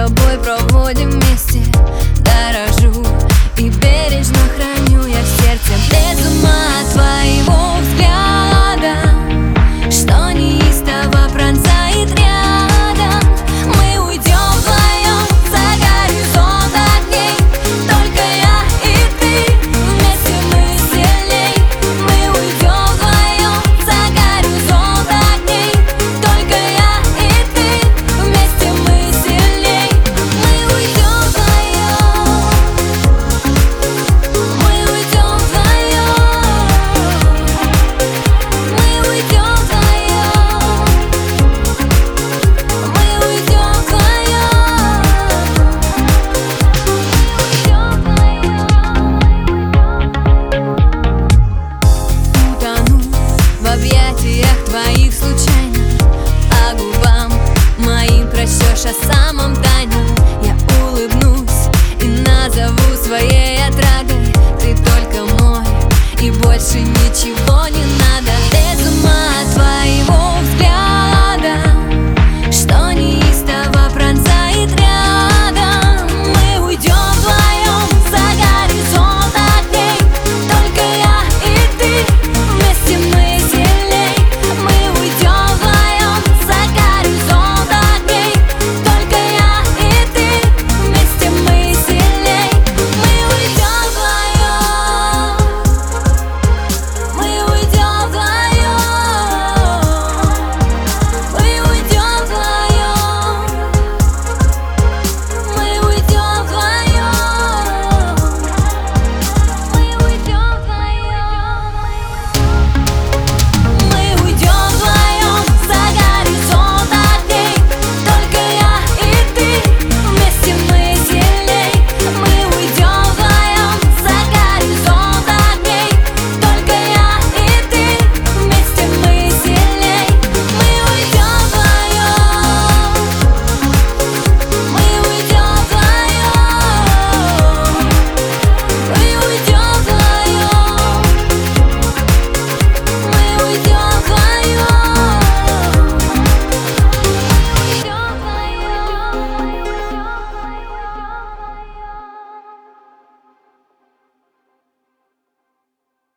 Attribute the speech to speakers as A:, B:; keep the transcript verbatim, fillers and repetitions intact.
A: тобой проводим вместе. Дорожу и бережно храню я в сердце. Без ума от твоего взгляда, что неистово пронзает рядом. Мы уйдем вдвоем за горизонт огней. Только я и ты, вместе мы сильней. Мы уйдем вдвоем за горизонт огней. Только я и ты, вместе мы сильней. Мы уйдем вдвоем. Мы уйдем вдвоем. Мы уйдем вдвоем. Мы уйдем вдвоем. Утону в объятиях твоих случайно, по губам моим прочтешь о самом тайном. Я улыбнусь и назову своей отрадой. Ты только мой, и больше ничего